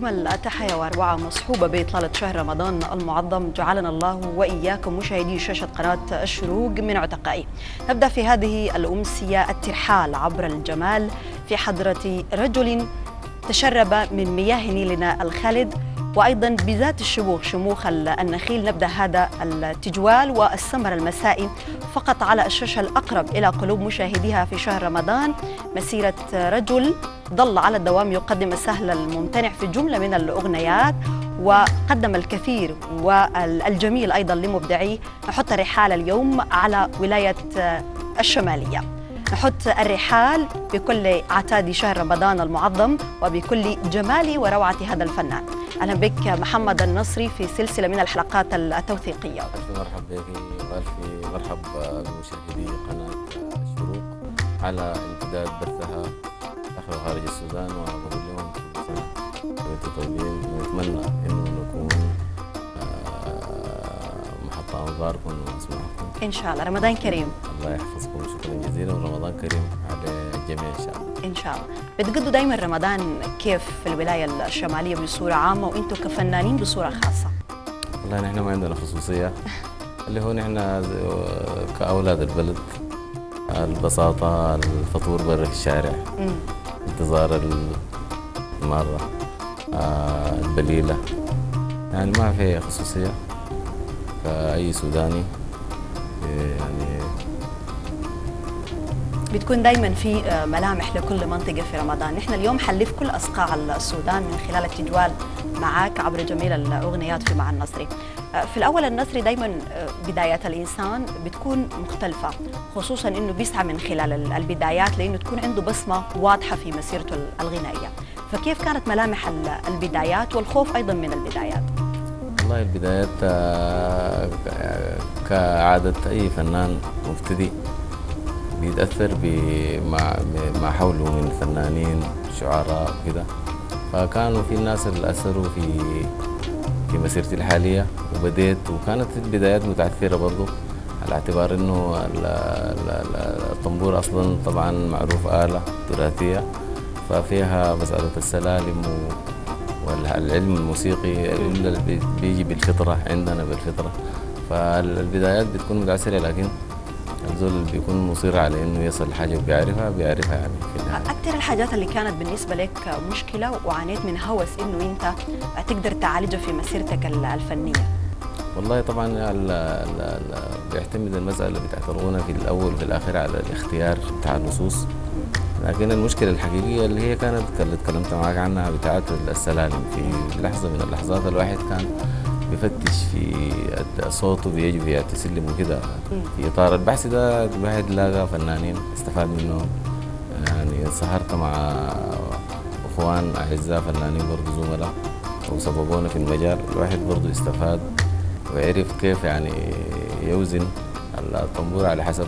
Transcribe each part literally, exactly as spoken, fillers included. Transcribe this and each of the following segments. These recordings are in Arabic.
أجمل تحية وأروعة مصحوبة بإطلالة شهر رمضان المعظم، جعلنا الله وإياكم مشاهدي شاشة قناة الشروق من عتقائي. نبدأ في هذه الأمسية الترحال عبر الجمال في حضرة رجل تشرب من مياه نيلنا الخالد، وأيضا بذات الشموخ شموخ النخيل. نبدأ هذا التجوال والسمر المسائي فقط على الشاشة الأقرب إلى قلوب مشاهديها في شهر رمضان، مسيرة رجل ظل على الدوام يقدم السهل الممتنع في جملة من الأغنيات، وقدم الكثير والجميل أيضا لمبدعيه. نحط الرحال اليوم على ولاية الشمالية، نحط الرحال بكل عتاد شهر رمضان المعظم وبكل جمال وروعة هذا الفنان. أهلا بك محمد النصري في سلسلة من الحلقات التوثيقية. ألف مرحب بك وألف مرحب بمشاهدي قناة الشروق على امتداد بثها داخل وخارج السودان، وبقول لهم كل سنة وأنتم طيبين، ونتمنى إنه نكون محطة أنظاركم وأسماعكم إن شاء الله. رمضان كريم. الله يحفظكم، شكرا جزيلا، ورمضان كريم على الجميع إن شاء الله. إن شاء الله. بتقضوا دائما رمضان كيف في الولاية الشمالية بصورة عامة، وأنتم كفنانين بصورة خاصة؟ والله نحن ما عندنا خصوصية، اللي هو نحن كأولاد البلد، البساطة، الفطور برا في الشارع، مم. انتظار المارة، آه البليلة، يعني ما في خصوصية كأي سوداني. يعني بتكون دائما في ملامح لكل منطقة في رمضان. نحن اليوم حنلف كل أصقاع السودان من خلال التجوال معك عبر جميل الأغنيات في مع النصري. في الأول النصري دائما بدايات الإنسان بتكون مختلفة، خصوصا إنه بيسعى من خلال البدايات لأنه تكون عنده بصمة واضحة في مسيرته الغنائية. فكيف كانت ملامح البدايات والخوف أيضا من البدايات؟ والله البدايات كعادة أي فنان مبتدئ بيتأثر بما ما حوله من فنانين شعراء كده، فكانوا في الناس اللي أثروا في في مسيرتي الحالية، وبديت وكانت البدايات متعثرة برضو، على اعتبار إنه الطنبور أصلا طبعا معروف آلة تراثية، ففيها مسألة السلالم والعلم الموسيقي اللي بيجي بالفطرة عندنا بالفطرة، فالبدايات بتكون متعثرة، لكن الزول اللي بيكون مصر على انه يصل حاجه وبيعرفها بيعرفها يعني في النهايه. اكثر الحاجات اللي كانت بالنسبه لك مشكله وعانيت من هوس انه انت تقدر تعالجها في مسيرتك الفنيه؟ والله طبعا ال ال ال بيعتمد المساله بتاعت الغنى في الاول وفي الاخير على الاختيار بتاع النصوص، لكن المشكله الحقيقيه اللي هي كانت اللي اتكلمت معاك عنها بتاعت السلالم، في لحظه من اللحظات الواحد كان بيفتش في صوته بيجي بيتسلم وكده. في اطار البحث ده الواحد لقى فنانين استفاد منهم، يعني سهرت مع اخوان اعزاء فنانين برضه زملاء وسببونا في المجال، الواحد برضه استفاد وعرف كيف يعني يوزن الطنبور على حسب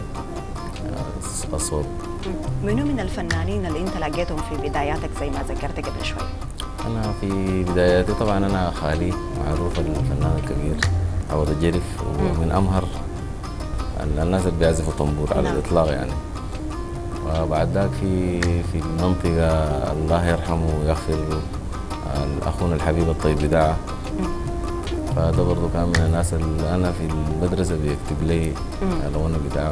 الصوت. منو من الفنانين اللي انت لقيتهم في بداياتك زي ما ذكرت قبل شوي؟ أنا في بداياتي طبعا أنا خالي معروف الفنان الكبير عوض الجرف، ومن أمهر الناس اللي بيعزفوا طنبور على الإطلاق يعني. وبعد ذاك في في المنطقة الله يرحمه ويغفر له أخونا الحبيب الطيب بداعة، فهذا برضه كان من الناس اللي أنا في المدرسة بيكتب لي الغنى بتاعه.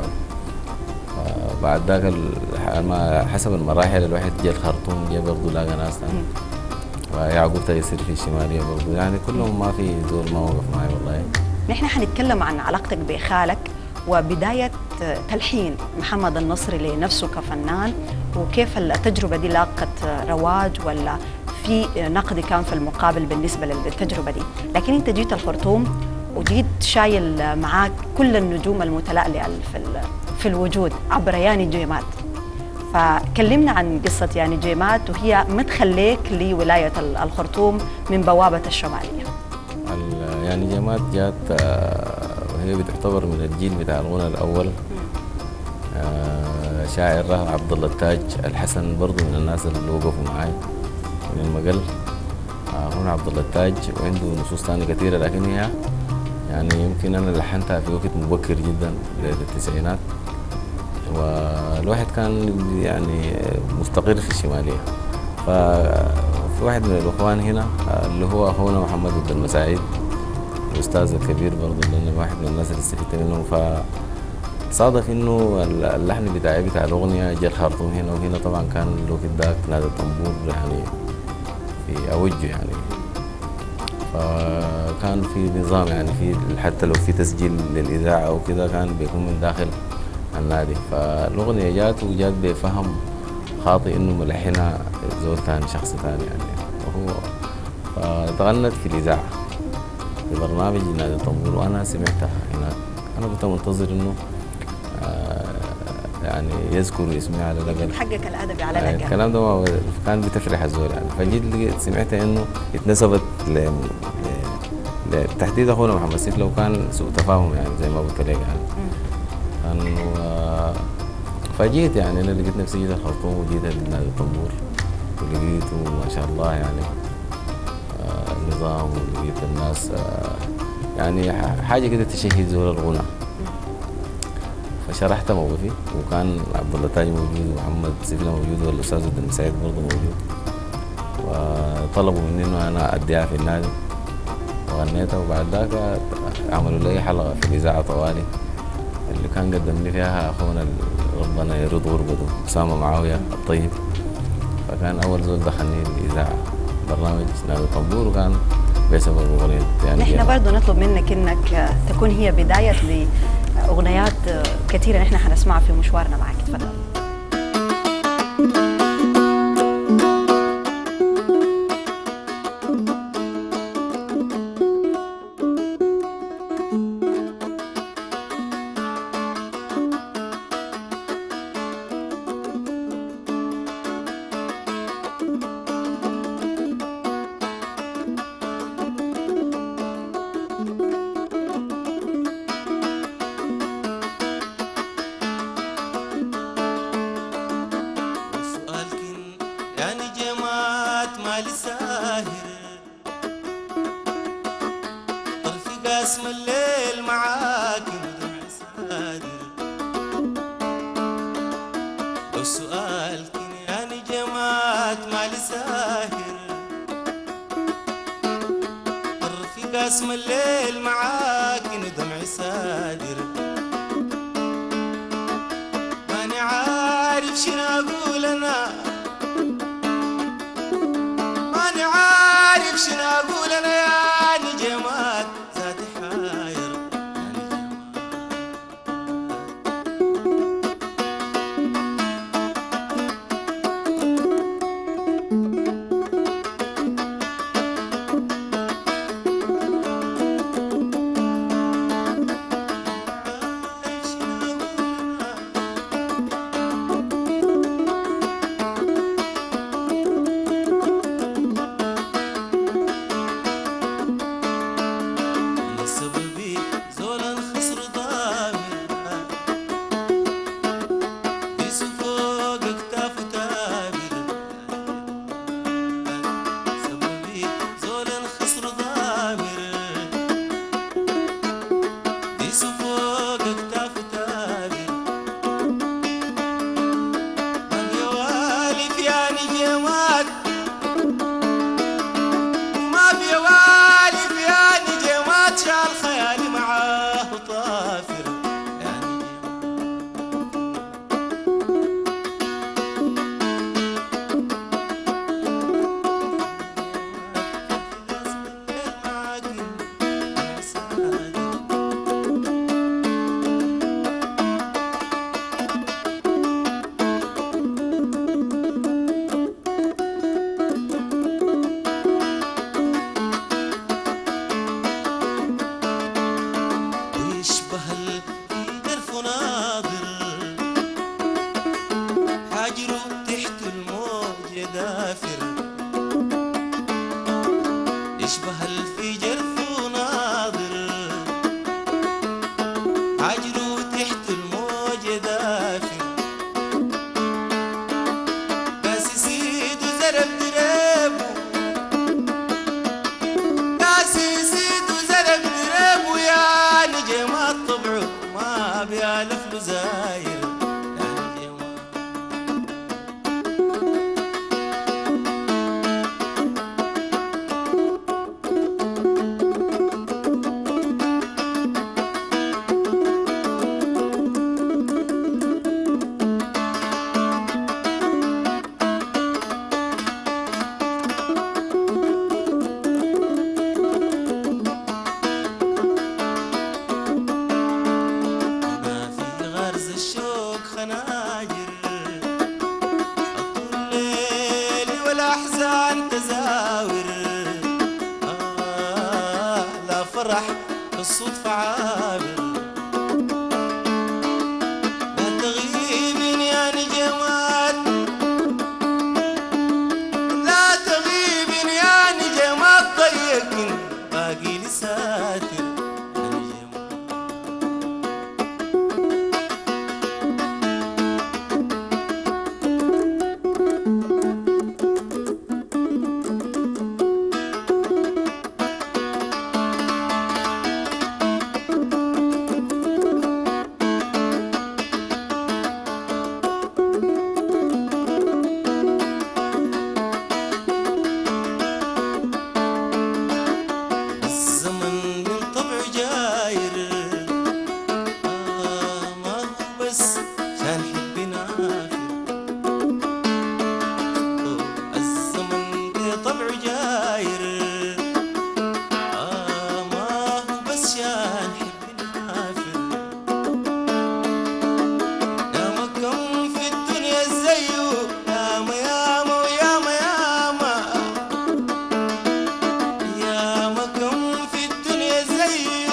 بعد ذاك حسب المراحل الواحد جاء الخرطوم، جاء برضه لاقى ناس ثاني، ويعقوب تيسير في الشمالية برضه، يعني كلهم ما في زول ما وقف معي والله. نحن حنتكلم عن علاقتك بخالك وبداية تلحين محمد النصري لنفسه كفنان، وكيف التجربة دي لاقت رواج ولا في نقد كان في المقابل بالنسبة للتجربة دي. لكن انت جيت الخرطوم وجيت شايل معاك كل النجوم المتلألئة في في الوجود عبر ياني جيمات. فكلمنا عن قصة ياني جيمات وهي مدخل ليك لولاية الخرطوم من بوابة الشمالية. ياني جيمات جات وهي بتعتبر من الجيل بتاع الغنى الأول، شاعرها عبد الله التاج الحسن برضو من الناس اللي وقفوا معاي من المقل. هنا عبد الله التاج وعنده نصوص ثانية كثيرة، لكن هي يعني يمكن أنا لحنتها في وقت مبكر جدا بداية التسعينات، والواحد كان يعني مستقر في الشمالية، ف في واحد من الاخوان هنا اللي هو اخونا محمد عبد المساعيد، الاستاذ الكبير برضه اللي واحد من الناس اللي استفدت منهم. فصادف انه اللحن بتاعي بتاع الاغنيه جا الخرطوم هنا، وهنا طبعا كان الوقت ذاك نادي الطنبور يعني في اوجه يعني. فكان في نظام يعني في حتى لو في تسجيل للاذاعه او كده كان بيكون من داخل النادي. فالاغنيه جات وجات بفهم خاطئ انه ملحنها زول ثاني، شخص ثاني يعني وهو. فتغنت في الاذاعه في برنامج نادي الطنبور وانا سمعتها هناك. انا كنت منتظر انه آه يعني يذكر اسمي على الاقل، حقك الادبي على الاقل. الكلام ده ما كان بتفرح الزول يعني. فجيت سمعت انه اتنسبت ل تحديد اخونا محمد سيف، لو كان سوء تفاهم يعني زي ما قلت لك يعني. انه فجيت يعني انا لقيت نفسي جيت الخرطوم وجيت نادي الطنبور ولقيته ما شاء الله يعني آه النظام، ولقيت الناس آه يعني حاجه كده تشهد زول الغنى. فشرحت موقفي، وكان عبد الله تاج موجود ومحمد سيفنا موجود والاستاذ عبد المساعد برضه موجود، وطلبوا مني انه انا اديها في النادي وغنيتها. وبعد ذاك عملوا لي حلقه في الاذاعه طوالي اللي كان قدم لي فيها اخونا ربنا يرد غربته اسامه معاويه الطيب. فكان اول زول دخلني الاذاعه برنامج نادي الطنبور، وكان بسبب الاغنيه يعني. نحن برضه نطلب منك انك تكون هي بدايه لاغنيات كثيره نحن حنسمعها في مشوارنا معك. تفضل. اسم الليل معاك ودمع سادر. لو سؤال كنياني جمات مالي ساهر، الرفيق اسم الليل معاك ودمع سادر. ماني عارف شنو اقول انا، ماني عارف شنو اقول انا يعني جمات ذاتي حاير يعني يشبه الفجر وناظر، عجلو تحت الموج دافر. قاس يزيد وزرب دريبه، قاس يزيد وزرب دريبه يا نجمات طبعه ما بيالف له زاير. الأحزان تزاور، آه لا فرح بالصدفة عابر، لا تغيب يا نجمات، لا تغيب يا نجمات ضيق باقي لساتر يا نجمات. الزمن بالطبع جاير، آه ما هو بس عشان حبنا نافر، الزمن بالطبع جاير، آه ما هو بس عشان حبنا نافر، يا ما كم في الدنيا زيه، ياما ياما وياما ياما، يا ما كم في الدنيا زيه،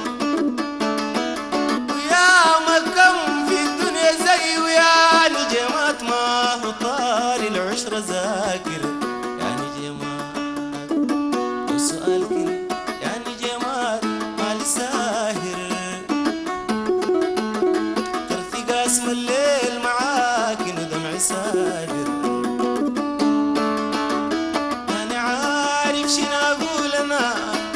ويا ما كم في الدنيا زيه، يا نجمات ما هو طال العشرة ذاكر يا نجمات. وسؤال كن يا نجمات ما لساهر، ترفي قاسم الليل معاك ودمع سادر، ماني عارف شنو اقول انا،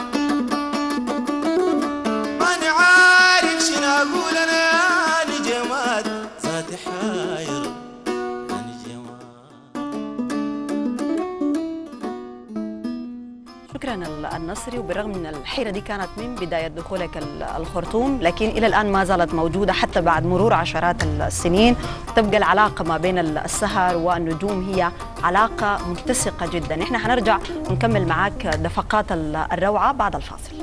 ماني عارف شنو اقول انا يا نجمات، ذاتي حاير يا نجمات. شكرا النصري. وبالرغم من الحيرة دي كانت من بداية دخولك ال- الخرطوم، لكن إلى الآن ما زالت موجودة حتى بعد مرور عشرات السنين. تبقى العلاقة ما بين السهر والنجوم هي علاقة متسقة جدا. احنا حنرجع ونكمل معاك دفقات ال- الروعة بعد الفاصل.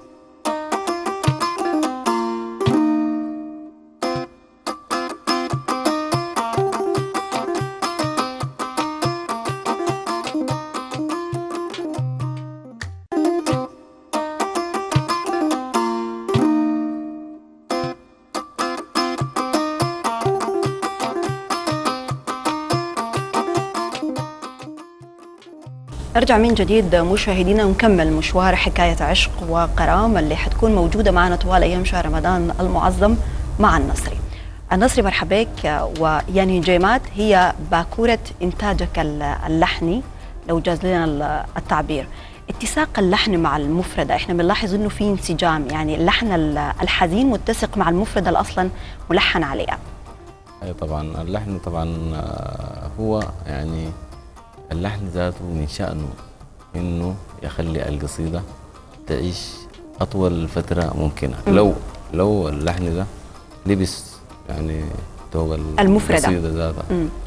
نرجع من جديد مشاهدينا ونكمل مشوار حكاية عشق وغرام اللي حتكون موجودة معنا طوال أيام شهر رمضان المعظم مع النصري. النصري مرحبا بك. ويعني جيمات هي باكورة إنتاجك اللحني لو جاز لنا التعبير. اتساق اللحن مع المفردة، احنا بنلاحظ انه في انسجام، يعني اللحن الحزين متسق مع المفردة اللي اصلا ملحن عليها. اي طبعا اللحن طبعا هو يعني اللحن ذاته من شأنه انه يخلي القصيدة تعيش اطول فترة ممكنة. م. لو لو اللحن ده لبس يعني توب المفردة القصيدة ذاتها.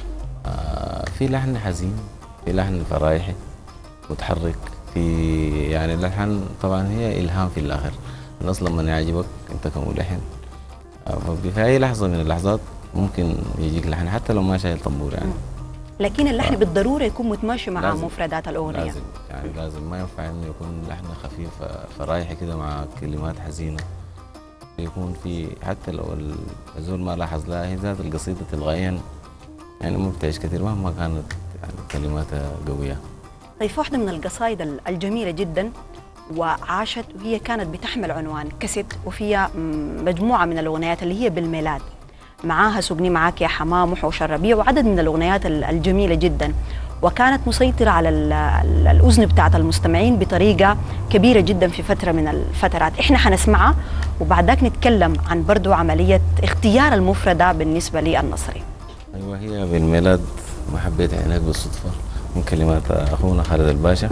آه في لحن حزين، في لحن فرايحي متحرك، في يعني اللحن طبعا هي الهام في الاخر. النص لما يعجبك انت كملحن آه ففي اي لحظة من اللحظات ممكن يجيك لحن حتى لو ما شايل طنبور يعني. م. لكن اللحن بالضروره يكون متماشي مع لازم مفردات الاغنيه. لازم يعني لازم ما ينفع انه يكون لحن خفيف فرايحي كده مع كلمات حزينه. يكون في حتى لو الزول ما لاحظ لها هي ذات القصيده تلقائيا يعني ما بتعيش كثير مهما كانت يعني كلماتها قويه. طيب واحده من القصائد الجميله جدا وعاشت وهي كانت بتحمل عنوان كست، وفيها مجموعه من الاغنيات اللي هي بالميلاد، معاها سجني معاك يا حمام وحوش الربيع وعدد من الأغنيات الجميلة جدا، وكانت مسيطرة على الأذن بتاعت المستمعين بطريقة كبيرة جدا في فترة من الفترات. إحنا حنسمعها وبعد ذاك نتكلم عن برضو عملية اختيار المفردة بالنسبة للنصري. أيوة هي بالميلاد ما حبيت عينك بالصدفة من كلمات أخونا خالد الباشا.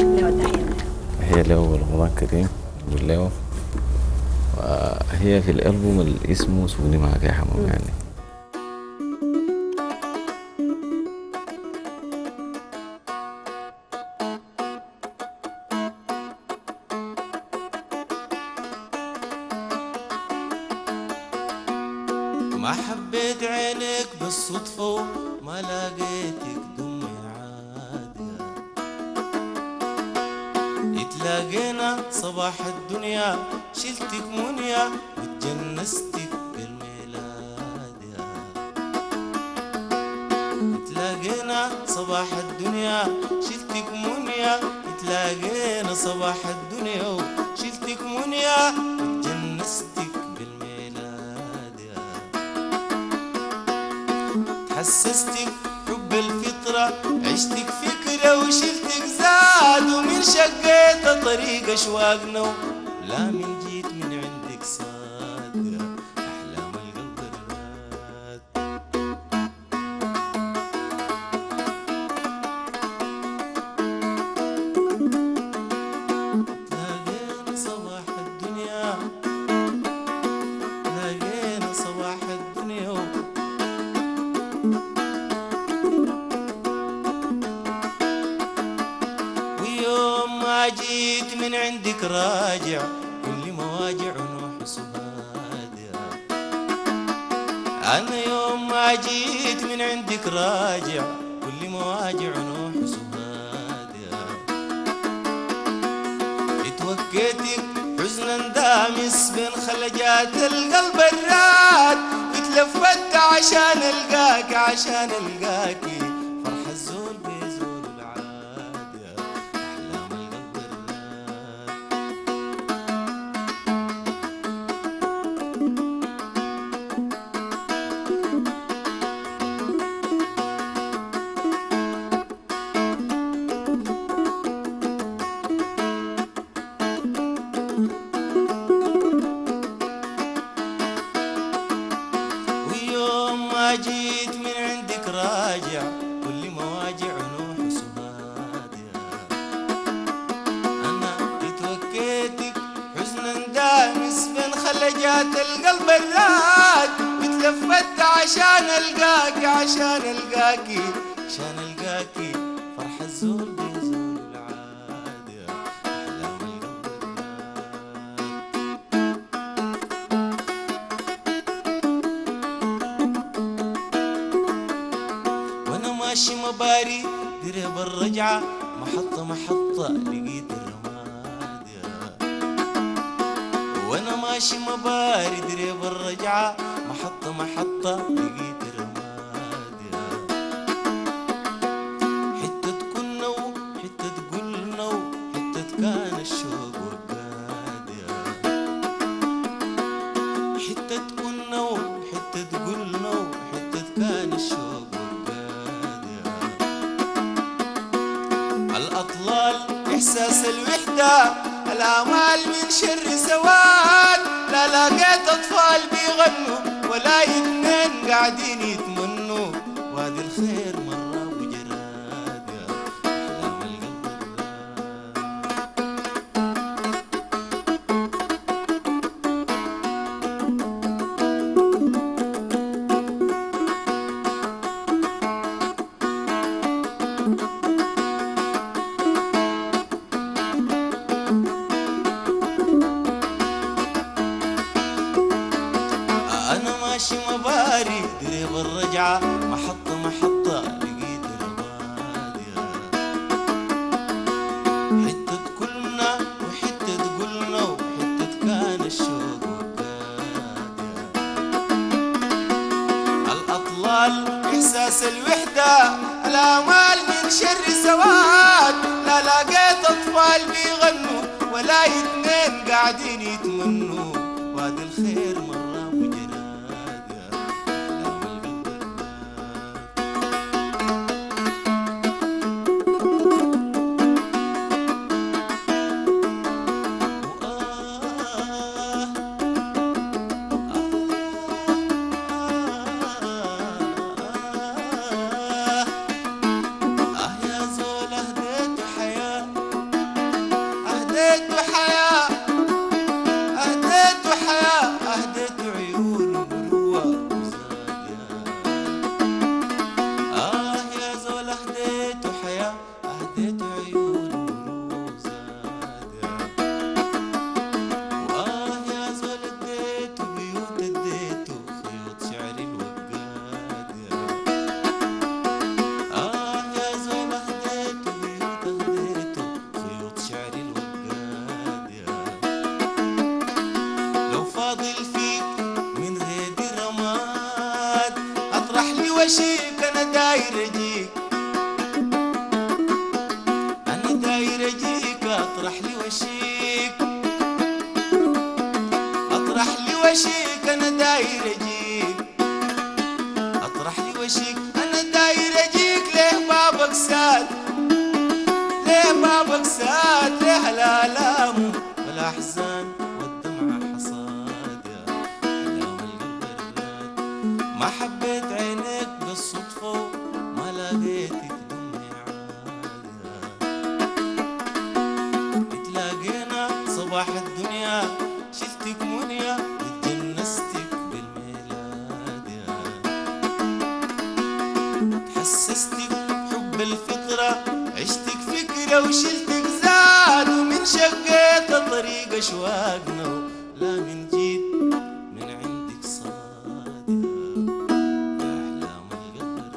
هي له رمضان كريم بالله، وهي في الألبوم اللي اسمه سجني معاك يا حمام يعني. ما حبيت عينك بالصدفة وما لقيتك دمي عادة، تلاقينا صباح الدنيا شلتك منيا وتجنستك بالميلاد يا. تلاقينا صباح الدنيا شلتك منيا تلاقينا صباح الدنيا وشلتك منيا وتجنستك بالميلاد يا. تحسستك حب الفطرة عشتك فكرة وشلتك زاد ومن شقيت طريق أشواقنا لا من جيت من عندك صاد أحلام القلب الراد. تلاقينا صباح الدنيا تلاقينا صباح الدنيا ويوم ما جيت من عندك راجع كل مواجع ونوح سهاد يا. أنا يوم ما جيت من عندك راجع كل مواجع ونوح سهاد يا. اتوكيتك حزنا دامس بين خلجات القلب الراد وتلفت عشان القاك عشان القاكي فرح الزول بيزول العاد يا. أحلام القلب الراد. ويوم ما جيت من عندك راجع كل مواجع نوح سهاد يا. أنا اتوكيتك حزنا دامس بين خلجات القلب الراد وتلفت عشان القاكي عشان القاكي عشان القاكي فرح الزول بيزول العاد يا. أحلام القلب الراد. وانا ماشي مباري درب الرجعة محطة محطة لقيت الرماد يا. وانا ماشي مباري درب الرجعة محطة محطة لقيت الرماد يا. حتة كنا وحتة قلنا وحتة كان الشوق وقاد يا. حتة كنا وحتة قلنا وحتة كان الشوق وقاد يا. الأطلال إحساس الوحدة الآمال من شر سواد لا لقيت أطفال بيغنوا ولا اتنين قاعدين يتمنوا وادي الخير مرة وجراد يا. أحلام القلب الراد. أنا ماشي مباري درب الرجعة محطة محطة لقيت الرماد يا. حتة كلنا وحتة قلنا وحتة كان الشوق وقاد يا. الأطلال إحساس الوحدة الآمال من شر سواد لا لقيت أطفال بيغنوا ولا اتنين قاعدين يتمنوا وادي الخير مرة وجراد يا. أحلام القلب الراد. وآه آه يا زول أهديت حياة أهديت حياة وشيك أنا داير أجيك، أنا داير أجيك أطرح لي وشيك، أطرح لي وشيك أنا داير أجيك، أطرح لي وشيك أنا داير أجيك. ليه بابك ساد، ليه بابك ساد، ليه الآلام والأحزان والدمع حصاد يا أحلام القلب الراد. ما حبيت عينيك بالصدفة وما لقيتك دمي عاد، اتلاقينا صباح الدنيا شلتك منيا اتجنستك بالميلاد يا، تحسستك بحب الفكرة عشتك فكرة وشلتك زاد، ومن شقيت طريق أشواقنا لا من جيت من عندك صاد يا أحلام القلب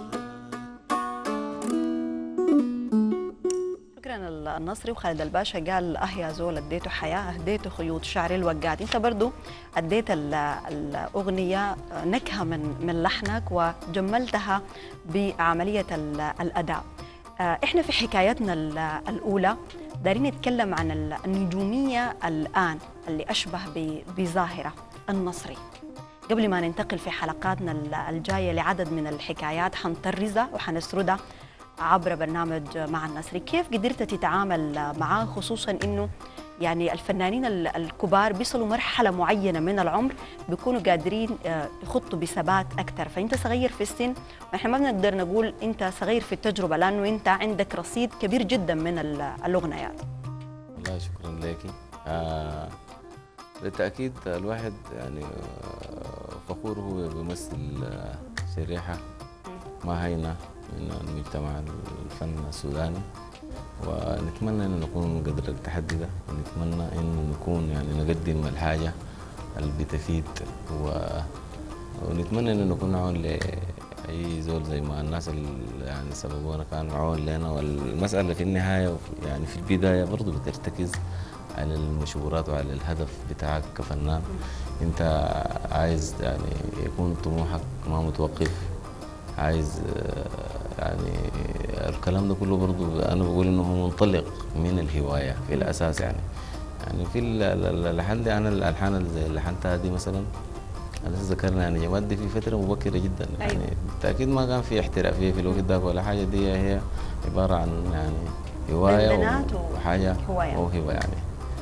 الراد. شكرا النصري. وخالد الباشا قال اه يا زول اديته حياه، اهديته خيوط شعري الوقات. انت برضو اديت ال- الاغنيه نكهه من من لحنك وجملتها بعمليه ال- الاداء. آه، احنا في حكايتنا ال- الاولى دارين نتكلم عن ال- النجوميه الان اللي اشبه ب- بظاهره النصري. قبل ما ننتقل في حلقاتنا ال- الجايه لعدد من الحكايات حنطرزها وحنسردها عبر برنامج مع النصري، كيف قدرت تتعامل معاه، خصوصا انه يعني الفنانين ال- الكبار بيصلوا مرحله معينه من العمر بيكونوا قادرين آه، يخطوا بثبات اكثر، فانت صغير في السن واحنا ما بنقدر نقول انت صغير في التجربه لانه انت عندك رصيد كبير جدا من ال- الاغنيات. والله شكرا لك. آه بالتأكيد الواحد يعني آه، فخور هو بيمثل آه، شريحة ما هينة من المجتمع الفن السوداني، ونتمنى أن نكون قدر التحدي ده، ونتمنى أن نكون يعني نقدم الحاجة اللي بتفيد، و... ونتمنى أن نكون عون لأي زول زي ما الناس اللي يعني سببونا كانوا عون لنا. والمسألة في النهاية يعني في البداية برضو بترتكز على المشورات وعلى الهدف بتاعك كفنان. انت عايز يعني يكون طموحك ما متوقف، عايز يعني الكلام ده كله برضو انا بقول انه هو منطلق من الهوايه في الاساس. يعني يعني في اللحن دي، انا الالحان اللي زي اللي لحنتها دي مثلا انا ذكرنا يعني جماد دي في فتره مبكره جدا. يعني أيوة. بالتاكيد ما كان في احترافيه في الوقت ده ولا حاجه، دي هي عباره عن يعني هوايه وحاجه موهبه يعني.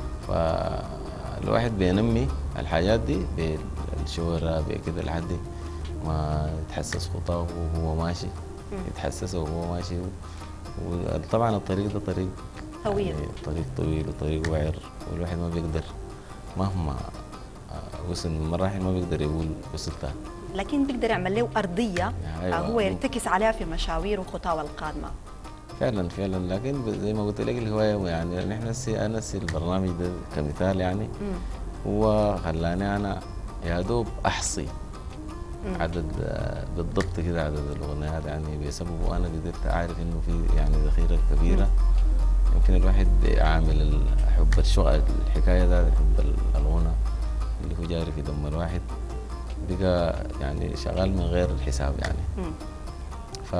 فالواحد بينمي الحاجات دي بالشهرة بكده لحد ما يتحسس خطاه وهو ماشي، يتحسس وهو ماشي. وطبعا الطريق ده طريق طويل، يعني طريق طويل وطريق وعر، والواحد ما بيقدر مهما وصل من مراحل ما بيقدر يقول وصلتها، لكن بيقدر يعمل له ارضيه أيوة. هو يرتكز عليها في مشاوير وخطاه القادمه. فعلا فعلا. لكن زي ما قلت لك الهوايه يعني نحن نسي انا نسي البرنامج ده كمثال يعني مم. هو خلاني انا يا دوب احصي مم. عدد بالضبط كده عدد الاغنيات، يعني بسببه انا قدرت اعرف انه في يعني ذخيره كبيره. مم. يمكن الواحد عامل حب الشغل الحكايه ده، حب الغنى اللي هو جاري في دم الواحد، بقى يعني شغال من غير الحساب يعني. مم. ف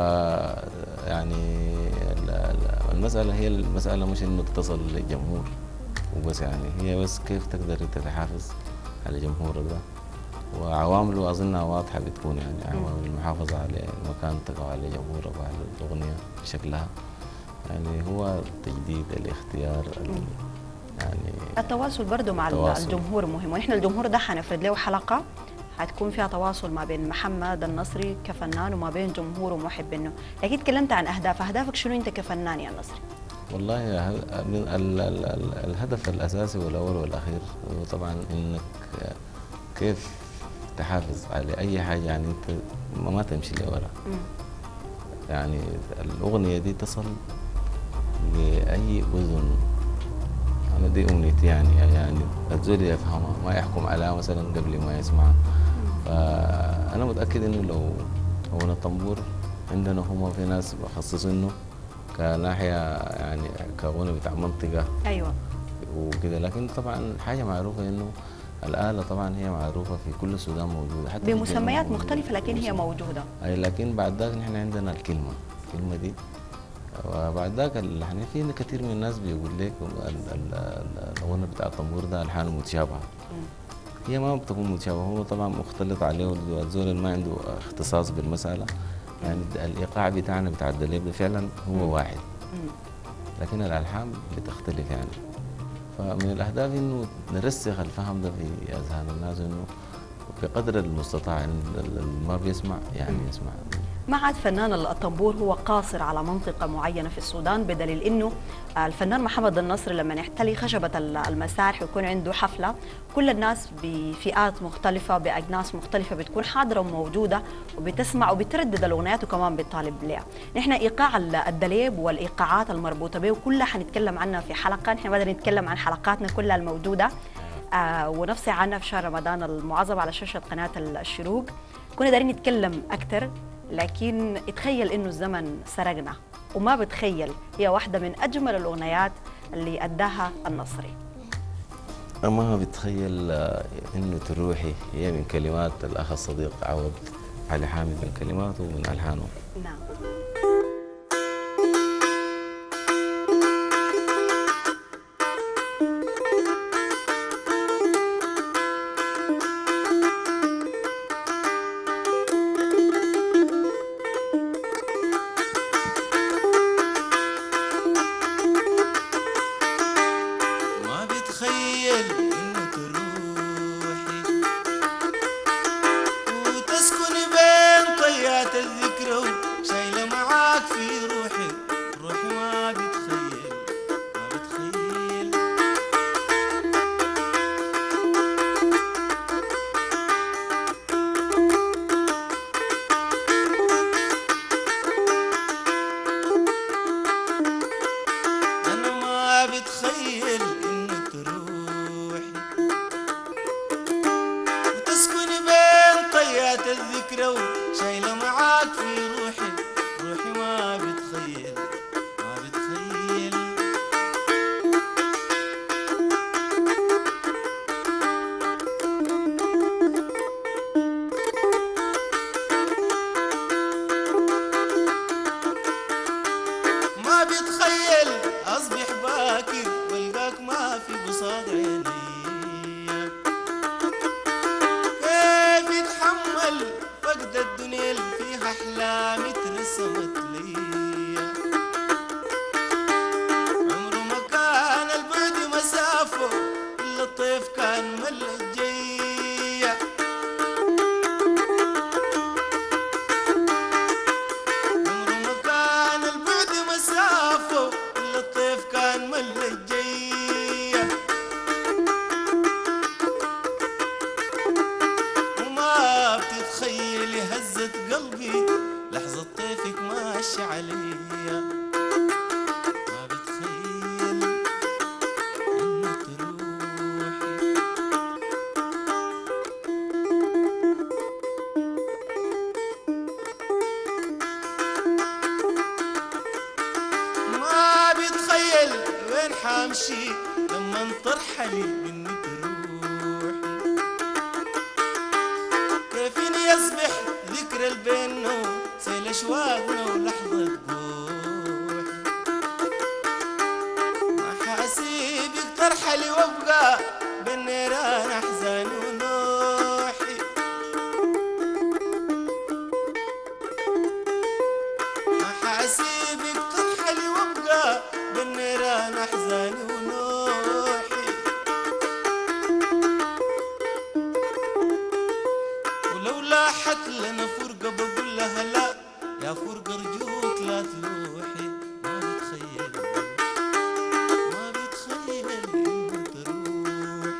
يعني المسألة هي المسألة مش انك تصل للجمهور وبس، يعني هي بس كيف تقدر تتحافظ على جمهورك ده، وعوامله اظنها واضحة بتكون يعني عوامل المحافظة على مكانتك وعلى جمهورك وعلى الأغنية بشكلها. يعني هو التجديد، الاختيار، يعني التواصل برضه مع التواصل. الجمهور مهم، ونحن الجمهور ده حنفرد له حلقة حتكون فيها تواصل ما بين محمد النصري كفنان وما بين جمهوره ومحبينه. لكن تكلمت عن اهداف، اهدافك شنو انت كفنان يا النصري؟ والله ال ال ال الهدف الاساسي والاول والاخير هو طبعا انك كيف تحافظ على اي حاجه، يعني انت ما تمشي لورا. يعني الاغنيه دي تصل لاي اذن، انا دي امنيتي يعني يعني الزول يفهمها ما يحكم عليها مثلا قبل ما يسمعها. فانا متاكد انه لو هو الطنبور عندنا هم في ناس بخصصينه كناحيه يعني كغنى بتاع منطقه ايوه وكده، لكن طبعا حاجه معروفه انه الآلة طبعا هي معروفة في كل السودان موجودة، حتى في بمسميات الجنوب مختلفة لكن هي موجودة. موجودة. أي لكن بعد ذاك نحن عندنا الكلمة، الكلمة دي وبعد ذاك يعني في كثير من الناس بيقول لك ال- ال- ال- الغنى بتاع الطنبور ده ألحانه متشابهة. هي ما بتكون متشابهة، هو طبعا مختلط عليه الزول اللي ما عنده اختصاص بالمسألة. يعني الإيقاع بتاعنا بتاع الدليب ده فعلا هو واحد، لكن الألحان بتختلف يعني. فمن الأهداف إنه نرسخ الفهم ده في أذهان الناس، إنه بقدر المستطاع إن اللي ما بيسمع يعني يسمع. ما عاد فنان الطنبور هو قاصر على منطقة معينة في السودان، بدليل انه الفنان محمد النصر لما يحتلي خشبة المسارح ويكون عنده حفلة، كل الناس بفئات مختلفة بأجناس مختلفة بتكون حاضرة وموجودة وبتسمع وبتردد الأغنيات وكمان بتطالب لها. نحن إيقاع الدليب والإيقاعات المربوطة به كلها حنتكلم عنها في حلقة، نحن بدنا نتكلم عن حلقاتنا كلها الموجودة آه ونفسي عنها في شهر رمضان المعظم على شاشة قناة الشروق. كنا دارين نتكلم أكثر، لكن اتخيل انه الزمن سرقنا وما بتخيل هي واحدة من أجمل الأغنيات اللي أداها النصري. أما بتخيل إنه تروحي هي من كلمات الأخ الصديق عوض علي حامد، من كلماته ومن ألحانه. نعم. ما بتخيل انه تروحي وتسكني بين طيات الذكرى وشايله معاك في روحي، روحي ما بتخيل ما بتخيل. انا ما بتخيل انه تروحي وتسكني بين طيات الذكرى وشايله معاك في روحي، روحي ما بتخيل ما بتخيل. ما بتخيل اصبح باكر والقاك ما في بساط عيني، كيف يتحمل فقد الدنيا اللي فيها احلامي اترسمت لي. عمره ما كان البعد مسافه الا الطيف كان مل الجيه. عمره ما كان البعد مسافه الا الطيف كان مل الجيه. وما بتتخيلي هزت قلبي لحظة طيفك ماشي عليا. ما بتخيل انه تروحي ما بتخيل وين حامشي لما انطرحلي مني تروحي. كيف يصبح ذكرى البيننا سيل اشواقنا ولحظة بوحي. ما حاسيبك ترحلي وابقى بالنيران احزاني ونوحي. ما حاسيبك ترحلي وابقى بالنيران احزاني ونوحي. ولو لاحت لنا فرقة بقول لها لا يا فرقة ارجوك لا تلوحي. ما بتخيل ما بتخيل انه تروح.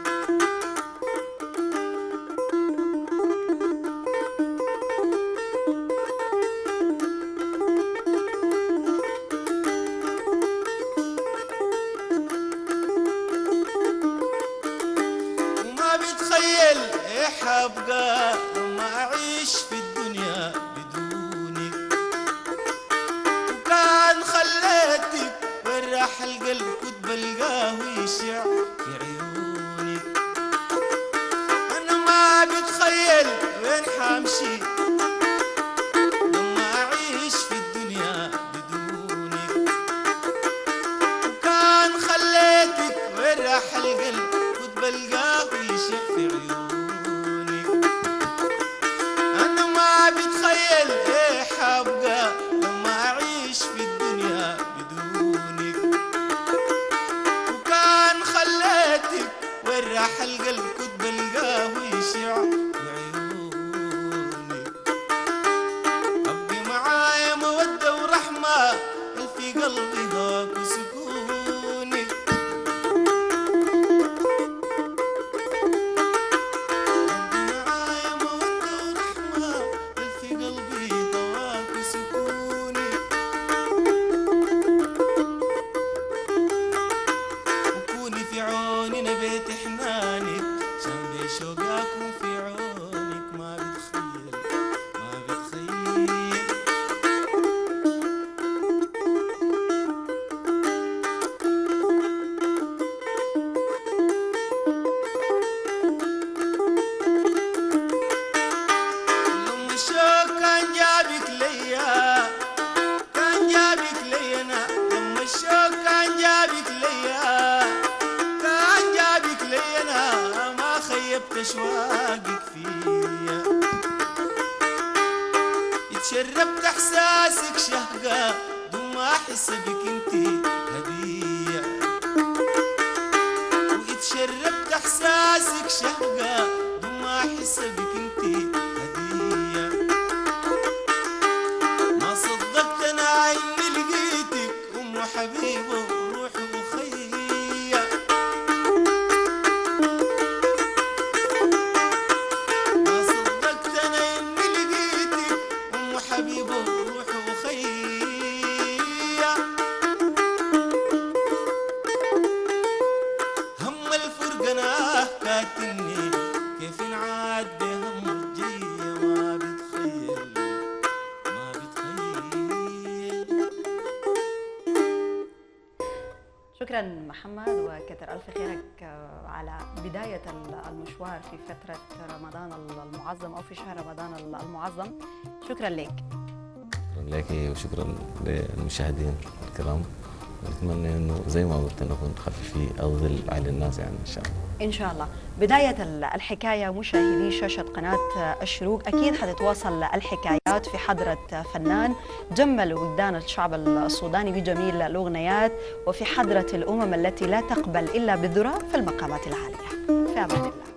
وما بتخيل ايه حابقى لما اعيش في الدنيا بدونك. وكان خليتك وين راح القلب كنت بلقاه يشع في عيونك. بتخيل وين حامشي لما أعيش في الدنيا بدونك، وكان خليتك وين راح القلب كنت بلقاه يشع في عيونك. أنا ما بتخيل إيه حابقى لما أعيش في الدنيا بدونك، وكان خليتك وين راح القلب كنت بلقاه يشع في عيونك. أبقي معايا مودة ورحمة في قلبي هواك وسكونك. أبقي معايا مودة ورحمة في قلبي هواك وسكونك. وكوني في عوني نبيت حنانك عشان بشوقك وفي عونك ما بتخيل ما بتخيل. لما الشوق كان جابك ليا كان جابك ليا أنا، لما الشوق كان جابك ليا كان جابك ليا أنا، ما خيبت أشواقك فيا. اتشربت إحساسك شهقة دون ما أحس بك انتي هدية، واتشربت إحساسك شهقة دون ما أحس بك انتي هدية. ما صدقت أنا إني لقيتك أم حبيبة وروحي وخية. ما صدقت أنا إني لقيتك أم حبيبة وروحي وخية. هم الفرقة أنا كاتني كيف نعاد بهم الجية ما بتخيل ما بتخيل. شكرا محمد، وكثر ألف خيرك على بداية المشوار في فترة رمضان المعظم أو في شهر رمضان المعظم. شكرا لك. شكرا لك وشكرا للمشاهدين الكرام، ونتمنى انه زي ما قلت نكون خفيفين او ظل على الناس يعني ان شاء الله. إن شاء الله. بداية الحكاية مشاهدي شاشة قناة الشروق، أكيد حتتواصل الحكايات في حضرة فنان جمل وجدان الشعب السوداني بجميل الأغنيات، وفي حضرة الأمم التي لا تقبل إلا بالذرة في المقامات العالية. في أمان الله.